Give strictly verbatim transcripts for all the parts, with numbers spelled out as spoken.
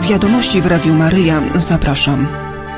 Wiadomości w Radiu Maryja. Zapraszam.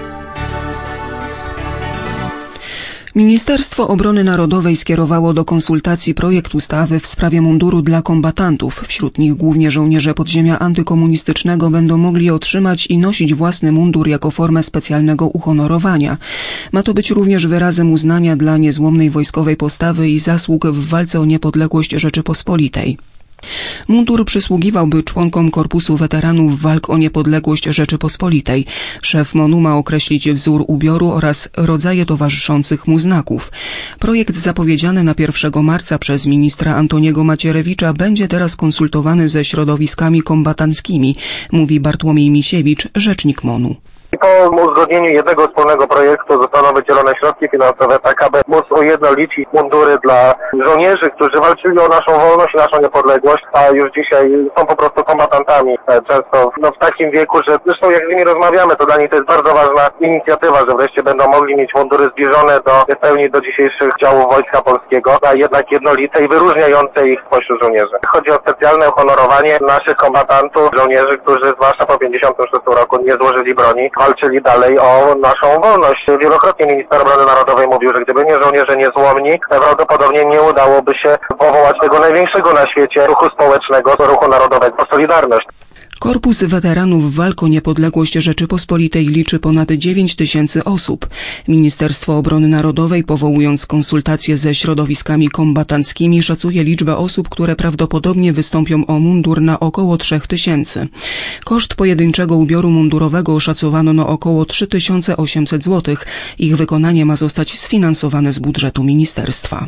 Ministerstwo Obrony Narodowej skierowało do konsultacji projekt ustawy w sprawie munduru dla kombatantów. Wśród nich głównie żołnierze podziemia antykomunistycznego będą mogli otrzymać i nosić własny mundur jako formę specjalnego uhonorowania. Ma to być również wyrazem uznania dla niezłomnej wojskowej postawy i zasług w walce o niepodległość Rzeczypospolitej. Mundur przysługiwałby członkom Korpusu Weteranów Walk o Niepodległość Rzeczypospolitej. Szef M O N-u ma określić wzór ubioru oraz rodzaje towarzyszących mu znaków. Projekt zapowiedziany na pierwszego marca przez ministra Antoniego Macierewicza będzie teraz konsultowany ze środowiskami kombatanckimi, mówi Bartłomiej Misiewicz, rzecznik M O N-u. Po uzgodnieniu jednego wspólnego projektu zostaną wydzielone środki finansowe tak, aby móc ujednolicić mundury dla żołnierzy, którzy walczyli o naszą wolność i naszą niepodległość, a już dzisiaj są po prostu kombatantami. Często no, w takim wieku, że zresztą jak z nimi rozmawiamy, to dla nich to jest bardzo ważna inicjatywa, że wreszcie będą mogli mieć mundury zbliżone do w pełni do dzisiejszych działów Wojska Polskiego, a jednak jednolite i wyróżniające ich spośród żołnierzy. Chodzi o specjalne uhonorowanie naszych kombatantów, żołnierzy, którzy zwłaszcza po pięćdziesiątym szóstym roku nie złożyli broni, walczyli dalej o naszą wolność. Wielokrotnie minister obrony narodowej mówił, że gdyby nie żołnierze niezłomni, prawdopodobnie nie udałoby się powołać tego największego na świecie ruchu społecznego, ruchu narodowego Solidarność. Korpus Weteranów Walk o Niepodległość Rzeczypospolitej liczy ponad dziewięć tysięcy osób. Ministerstwo Obrony Narodowej, powołując konsultacje ze środowiskami kombatanckimi, szacuje liczbę osób, które prawdopodobnie wystąpią o mundur na około trzech tysięcy. Koszt pojedynczego ubioru mundurowego oszacowano na około trzy tysiące osiemset złotych. Ich wykonanie ma zostać sfinansowane z budżetu ministerstwa.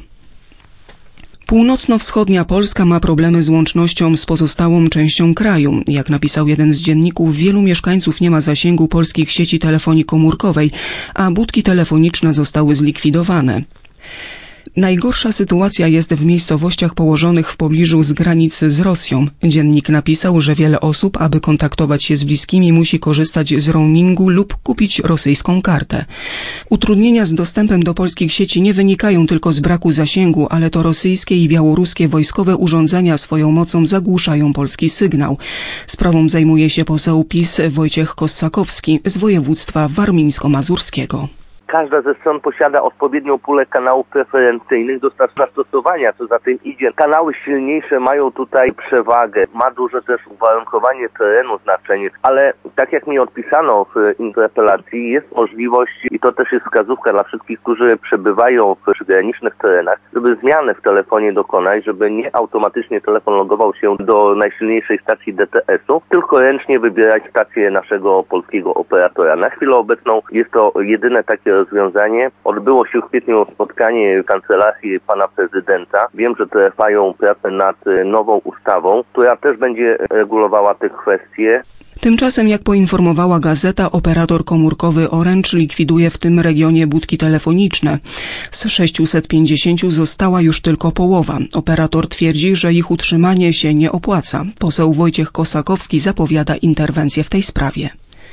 Północno-wschodnia Polska ma problemy z łącznością z pozostałą częścią kraju. Jak napisał jeden z dzienników, wielu mieszkańców nie ma zasięgu polskich sieci telefonii komórkowej, a budki telefoniczne zostały zlikwidowane. Najgorsza sytuacja jest w miejscowościach położonych w pobliżu z granicy z Rosją. Dziennik napisał, że wiele osób, aby kontaktować się z bliskimi, musi korzystać z roamingu lub kupić rosyjską kartę. Utrudnienia z dostępem do polskich sieci nie wynikają tylko z braku zasięgu, ale to rosyjskie i białoruskie wojskowe urządzenia swoją mocą zagłuszają polski sygnał. Sprawą zajmuje się poseł PiS Wojciech Kossakowski z województwa warmińsko-mazurskiego. Każda ze stron posiada odpowiednią pulę kanałów preferencyjnych do zastosowania, co za tym idzie. Kanały silniejsze mają tutaj przewagę. Ma duże też uwarunkowanie terenu znaczenie, ale tak jak mi odpisano w interpelacji, jest możliwość, i to też jest wskazówka dla wszystkich, którzy przebywają w przygranicznych terenach, żeby zmianę w telefonie dokonać, żeby nie automatycznie telefon logował się do najsilniejszej stacji D T S-u, tylko ręcznie wybierać stację naszego polskiego operatora. Na chwilę obecną jest to jedyne takie rozwiązanie. Odbyło się w kwietniu spotkanie w kancelarii pana prezydenta. Wiem, że trwają prace nad nową ustawą, która też będzie regulowała te kwestie. Tymczasem, jak poinformowała gazeta, operator komórkowy Orange likwiduje w tym regionie budki telefoniczne. Z sześciuset pięćdziesięciu została już tylko połowa. Operator twierdzi, że ich utrzymanie się nie opłaca. Poseł Wojciech Kossakowski zapowiada interwencję w tej sprawie.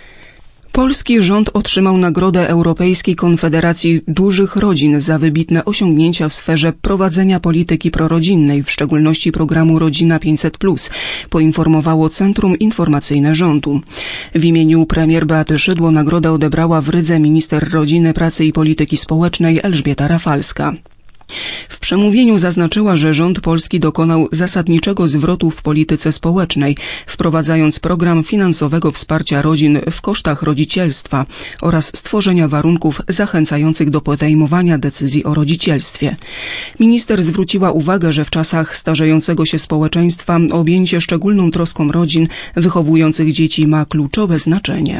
Polski rząd otrzymał Nagrodę Europejskiej Konfederacji Dużych Rodzin za wybitne osiągnięcia w sferze prowadzenia polityki prorodzinnej, w szczególności programu Rodzina pięćset plus, poinformowało Centrum Informacyjne Rządu. W imieniu premier Beaty Szydło nagrodę odebrała w Rydze minister rodziny, pracy i polityki społecznej Elżbieta Rafalska. W przemówieniu zaznaczyła, że rząd polski dokonał zasadniczego zwrotu w polityce społecznej, wprowadzając program finansowego wsparcia rodzin w kosztach rodzicielstwa oraz stworzenia warunków zachęcających do podejmowania decyzji o rodzicielstwie. Minister zwróciła uwagę, że w czasach starzejącego się społeczeństwa objęcie szczególną troską rodzin wychowujących dzieci ma kluczowe znaczenie.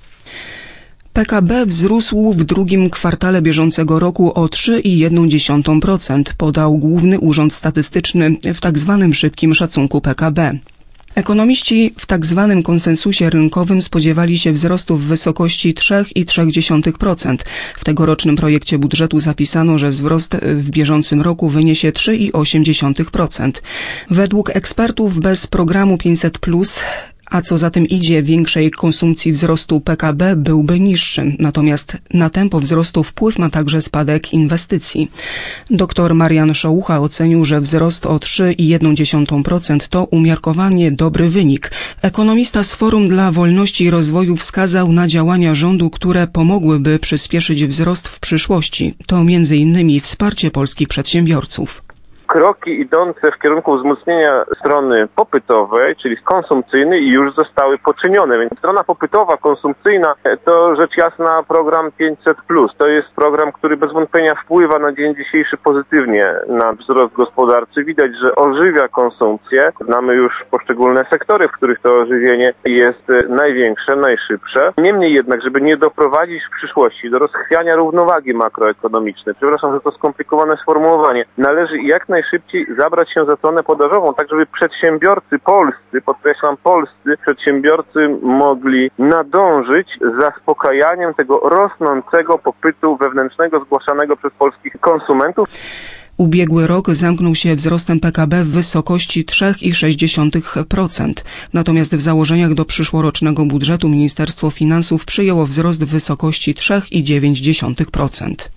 P K B wzrósł w drugim kwartale bieżącego roku o trzy przecinek jeden procent, podał Główny Urząd Statystyczny w tzw. szybkim szacunku P K B. Ekonomiści w tzw. konsensusie rynkowym spodziewali się wzrostu w wysokości trzy przecinek trzy procent. W tegorocznym projekcie budżetu zapisano, że wzrost w bieżącym roku wyniesie trzy przecinek osiem procent. Według ekspertów bez programu pięćset plus a co za tym idzie większej konsumpcji wzrostu P K B byłby niższy. Natomiast na tempo wzrostu wpływ ma także spadek inwestycji. Doktor Marian Szołucha ocenił, że wzrost o trzy i jedną dziesiątą procent to umiarkowanie dobry wynik. Ekonomista z Forum dla Wolności i Rozwoju wskazał na działania rządu, które pomogłyby przyspieszyć wzrost w przyszłości. To między innymi wsparcie polskich przedsiębiorców. Kroki idące w kierunku wzmocnienia strony popytowej, czyli konsumpcyjnej, już zostały poczynione. Więc strona popytowa, konsumpcyjna to rzecz jasna program pięćset plus. To jest program, który bez wątpienia wpływa na dzień dzisiejszy pozytywnie na wzrost gospodarczy. Widać, że ożywia konsumpcję. Znamy już poszczególne sektory, w których to ożywienie jest największe, najszybsze. Niemniej jednak, żeby nie doprowadzić w przyszłości do rozchwiania równowagi makroekonomicznej, przepraszam, że to skomplikowane sformułowanie, należy jak najszybciej zabrać się za stronę podażową, tak żeby przedsiębiorcy polscy, podkreślam polscy, przedsiębiorcy mogli nadążyć zaspokajaniem tego rosnącego popytu wewnętrznego zgłaszanego przez polskich konsumentów. Ubiegły rok zamknął się wzrostem P K B w wysokości trzy i sześć dziesiątych procent. Natomiast w założeniach do przyszłorocznego budżetu Ministerstwo Finansów przyjęło wzrost w wysokości trzy i dziewięć dziesiątych procent.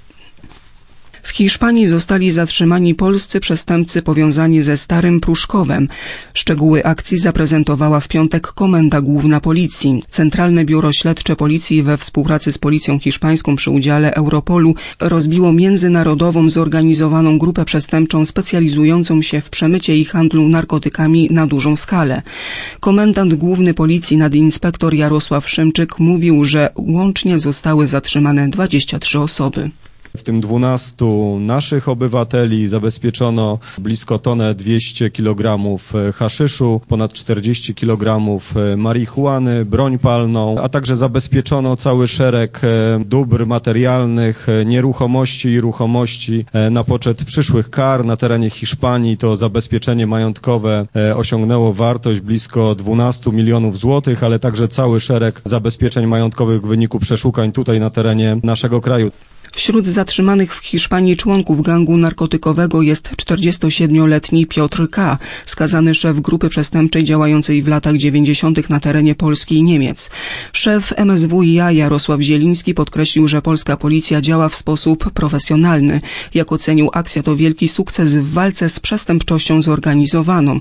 W Hiszpanii zostali zatrzymani polscy przestępcy powiązani ze Starym Pruszkowem. Szczegóły akcji zaprezentowała w piątek Komenda Główna Policji. Centralne Biuro Śledcze Policji we współpracy z Policją Hiszpańską przy udziale Europolu rozbiło międzynarodową zorganizowaną grupę przestępczą specjalizującą się w przemycie i handlu narkotykami na dużą skalę. Komendant Główny Policji nadinspektor Jarosław Szymczyk mówił, że łącznie zostały zatrzymane dwadzieścia trzy osoby. W tym dwunastu naszych obywateli zabezpieczono blisko tonę dwieście kilogramów haszyszu, ponad czterdzieści kilogramów marihuany, broń palną, a także zabezpieczono cały szereg dóbr materialnych, nieruchomości i ruchomości na poczet przyszłych kar. Na terenie Hiszpanii to zabezpieczenie majątkowe osiągnęło wartość blisko dwunastu milionów złotych, ale także cały szereg zabezpieczeń majątkowych w wyniku przeszukań tutaj na terenie naszego kraju. Wśród zatrzymanych w Hiszpanii członków gangu narkotykowego jest czterdziestosiedmioletni Piotr K., skazany szef grupy przestępczej działającej w latach dziewięćdziesiątych na terenie Polski i Niemiec. Szef M S W i a Jarosław Zieliński podkreślił, że polska policja działa w sposób profesjonalny. Jak ocenił, akcja to wielki sukces w walce z przestępczością zorganizowaną.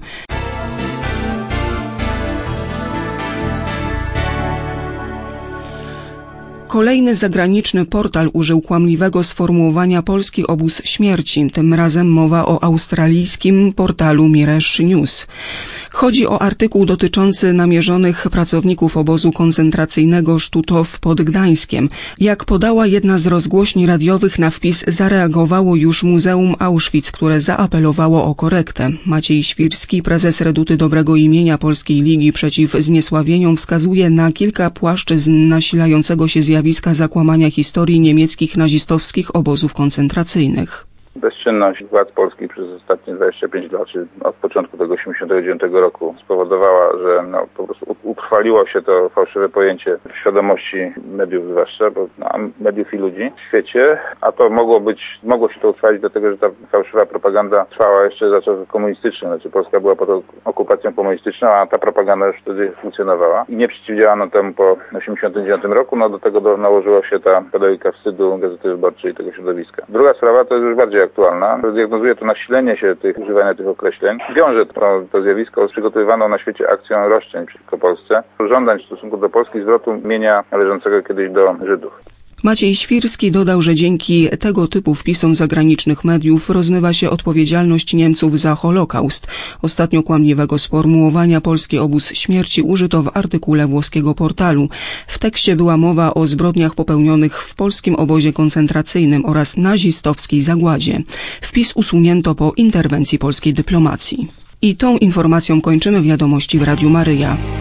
Kolejny zagraniczny portal użył kłamliwego sformułowania Polski obóz śmierci. Tym razem mowa o australijskim portalu Mirror News. Chodzi o artykuł dotyczący namierzonych pracowników obozu koncentracyjnego Stutow pod Gdańskiem. Jak podała jedna z rozgłośni radiowych, na wpis zareagowało już Muzeum Auschwitz, które zaapelowało o korektę. Maciej Świrski, prezes Reduty Dobrego Imienia Polskiej Ligi Przeciw Zniesławieniom, wskazuje na kilka płaszczyzn nasilającego się zjawiska zakłamania historii niemieckich nazistowskich obozów koncentracyjnych. Bezczynność władz polskich przez ostatnie dwadzieścia pięć lat, czy od początku tego osiemdziesiątego dziewiątego roku spowodowała, że no, po prostu utrwaliło się to fałszywe pojęcie w świadomości mediów zwłaszcza, bo no, mediów i ludzi w świecie, a to mogło być, mogło się to utrwalić dlatego, że ta fałszywa propaganda trwała jeszcze za czasów komunistycznych, znaczy Polska była pod okupacją komunistyczną, a ta propaganda już wtedy funkcjonowała i nie przeciwdziałano temu po osiemdziesiątym dziewiątym roku, no do tego do, nałożyła się ta pedagogika wstydu Gazety Wyborczej i tego środowiska. Druga sprawa to jest już bardziej aktualna. Diagnozuje to nasilenie się tych, używania tych określeń. Wiąże to, to zjawisko z przygotowywaną na świecie akcją roszczeń przeciwko Polsce. Żądań w stosunku do Polski zwrotu mienia należącego kiedyś do Żydów. Maciej Świrski dodał, że dzięki tego typu wpisom zagranicznych mediów rozmywa się odpowiedzialność Niemców za Holokaust. Ostatnio kłamliwego sformułowania Polski obóz śmierci użyto w artykule włoskiego portalu. W tekście była mowa o zbrodniach popełnionych w polskim obozie koncentracyjnym oraz nazistowskiej zagładzie. Wpis usunięto po interwencji polskiej dyplomacji. I tą informacją kończymy Wiadomości w Radiu Maryja.